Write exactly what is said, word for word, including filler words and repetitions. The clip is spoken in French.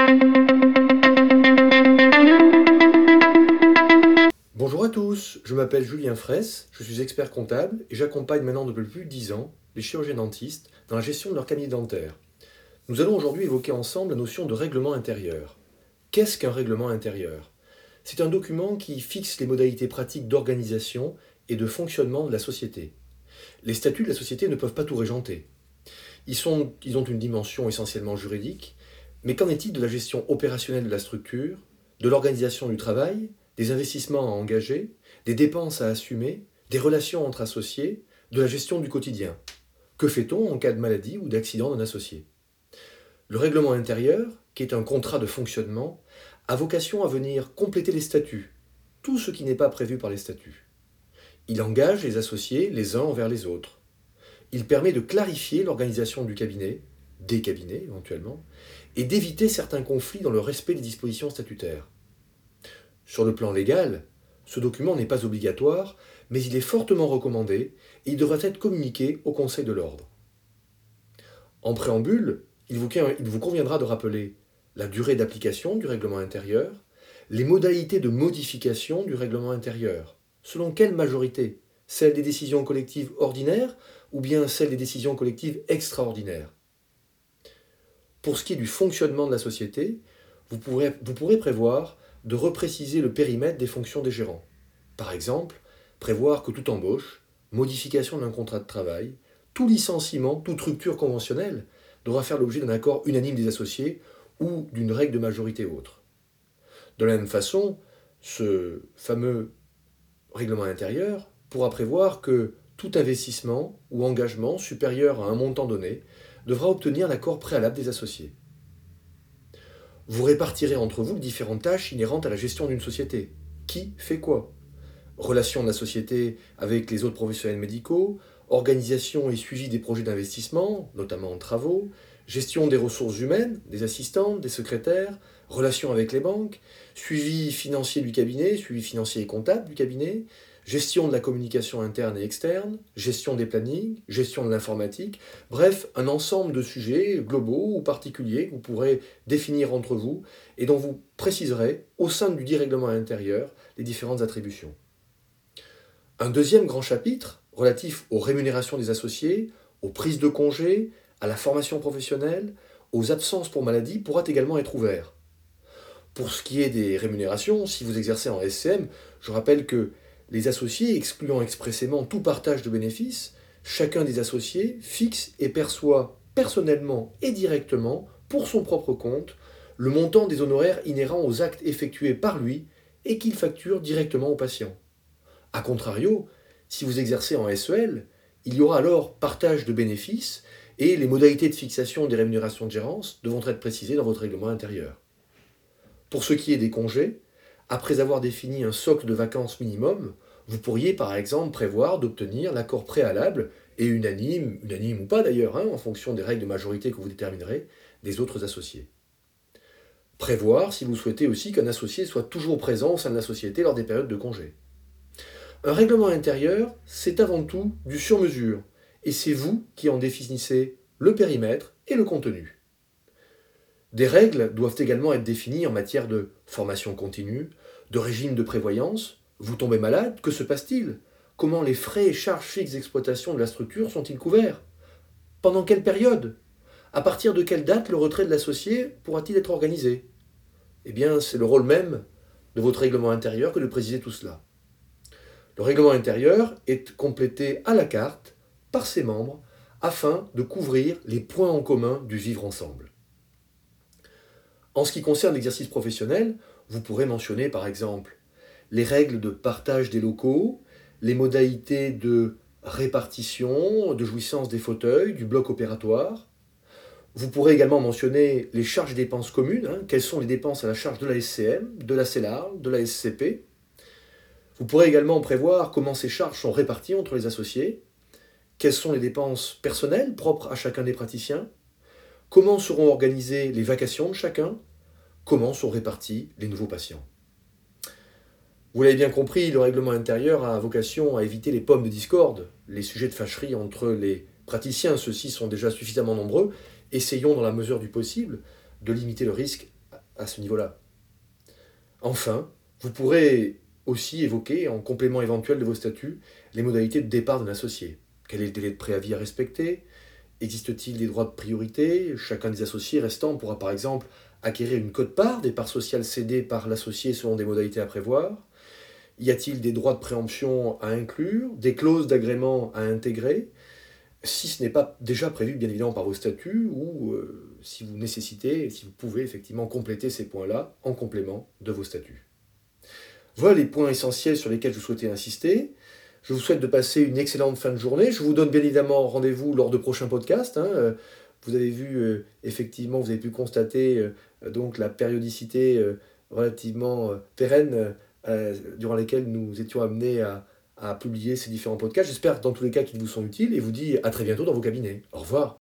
Bonjour à tous, je m'appelle Julien Fraisse, je suis expert comptable et j'accompagne maintenant depuis plus de dix ans les chirurgiens dentistes dans la gestion de leur cabinet dentaire. Nous allons aujourd'hui évoquer ensemble la notion de règlement intérieur. Qu'est-ce qu'un règlement intérieur? C'est un document qui fixe les modalités pratiques d'organisation et de fonctionnement de la société. Les statuts de la société ne peuvent pas tout régenter. Ils, sont, ils ont une dimension essentiellement juridique, mais qu'en est-il de la gestion opérationnelle de la structure, de l'organisation du travail, des investissements à engager, des dépenses à assumer, des relations entre associés, de la gestion du quotidien? Que fait-on en cas de maladie ou d'accident d'un associé? Le règlement intérieur, qui est un contrat de fonctionnement, a vocation à venir compléter les statuts, tout ce qui n'est pas prévu par les statuts. Il engage les associés les uns envers les autres. Il permet de clarifier l'organisation du cabinet, des cabinets éventuellement, et d'éviter certains conflits dans le respect des dispositions statutaires. Sur le plan légal, ce document n'est pas obligatoire, mais il est fortement recommandé et il devrait être communiqué au Conseil de l'Ordre. En préambule, il vous, il vous conviendra de rappeler la durée d'application du règlement intérieur, les modalités de modification du règlement intérieur, selon quelle majorité, celle des décisions collectives ordinaires ou bien celle des décisions collectives extraordinaires. Pour ce qui est du fonctionnement de la société, vous pourrez, vous pourrez prévoir de repréciser le périmètre des fonctions des gérants. Par exemple, prévoir que toute embauche, modification d'un contrat de travail, tout licenciement, toute rupture conventionnelle devra faire l'objet d'un accord unanime des associés ou d'une règle de majorité autre. De la même façon, ce fameux règlement intérieur pourra prévoir que tout investissement ou engagement supérieur à un montant donné devra obtenir l'accord préalable des associés. Vous répartirez entre vous les différentes tâches inhérentes à la gestion d'une société. Qui fait quoi? Relations de la société avec les autres professionnels médicaux, organisation et suivi des projets d'investissement, notamment en travaux, gestion des ressources humaines, des assistantes, des secrétaires, relations avec les banques, suivi financier du cabinet, suivi financier et comptable du cabinet, gestion de la communication interne et externe, gestion des plannings, gestion de l'informatique, bref, un ensemble de sujets globaux ou particuliers que vous pourrez définir entre vous et dont vous préciserez au sein du dit règlement intérieur les différentes attributions. Un deuxième grand chapitre, relatif aux rémunérations des associés, aux prises de congés, à la formation professionnelle, aux absences pour maladie, pourra également être ouvert. Pour ce qui est des rémunérations, si vous exercez en S C M, je rappelle que les associés, excluant expressément tout partage de bénéfices, chacun des associés fixe et perçoit personnellement et directement, pour son propre compte, le montant des honoraires inhérents aux actes effectués par lui et qu'il facture directement au patient. A contrario, si vous exercez en S E L, il y aura alors partage de bénéfices et les modalités de fixation des rémunérations de gérance devront être précisées dans votre règlement intérieur. Pour ce qui est des congés, après avoir défini un socle de vacances minimum, vous pourriez par exemple prévoir d'obtenir l'accord préalable et unanime, unanime ou pas d'ailleurs, hein, en fonction des règles de majorité que vous déterminerez, des autres associés. Prévoir, si vous souhaitez aussi, qu'un associé soit toujours présent au sein de la société lors des périodes de congé. Un règlement intérieur, c'est avant tout du sur-mesure, et c'est vous qui en définissez le périmètre et le contenu. Des règles doivent également être définies en matière de formation continue, de régime de prévoyance. Vous tombez malade, que se passe-t-il? Comment les frais et charges fixes d'exploitation de la structure sont-ils couverts? Pendant quelle période? À partir de quelle date le retrait de l'associé pourra-t-il être organisé? Eh bien, c'est le rôle même de votre règlement intérieur que de préciser tout cela. Le règlement intérieur est complété à la carte par ses membres afin de couvrir les points en commun du vivre ensemble. En ce qui concerne l'exercice professionnel, vous pourrez mentionner par exemple les règles de partage des locaux, les modalités de répartition, de jouissance des fauteuils, du bloc opératoire. Vous pourrez également mentionner les charges et dépenses communes, hein, quelles sont les dépenses à la charge de la S C M, de la C E L A R, de la S C P. Vous pourrez également prévoir comment ces charges sont réparties entre les associés, quelles sont les dépenses personnelles propres à chacun des praticiens, comment seront organisées les vacations de chacun, comment sont répartis les nouveaux patients. Vous l'avez bien compris, le règlement intérieur a vocation à éviter les pommes de discorde, les sujets de fâcherie entre les praticiens. Ceux-ci sont déjà suffisamment nombreux. Essayons, dans la mesure du possible, de limiter le risque à ce niveau-là. Enfin, vous pourrez aussi évoquer, en complément éventuel de vos statuts, les modalités de départ d'un associé. Quel est le délai de préavis à respecter? Existe-t-il des droits de priorité? Chacun des associés restants pourra par exemple acquérir une quote-part des parts sociales cédées par l'associé selon des modalités à prévoir. Y a-t-il des droits de préemption à inclure? Des clauses d'agrément à intégrer? Si ce n'est pas déjà prévu bien évidemment par vos statuts, ou euh, si vous nécessitez, si vous pouvez effectivement compléter ces points-là en complément de vos statuts. Voilà les points essentiels sur lesquels je souhaitais insister. Je vous souhaite de passer une excellente fin de journée. Je vous donne bien évidemment rendez-vous lors de prochains podcasts. Hein. Vous avez vu, euh, effectivement, vous avez pu constater euh, donc la périodicité euh, relativement euh, pérenne euh, durant laquelle nous étions amenés à, à publier ces différents podcasts. J'espère dans tous les cas qu'ils vous sont utiles et vous dis à très bientôt dans vos cabinets. Au revoir.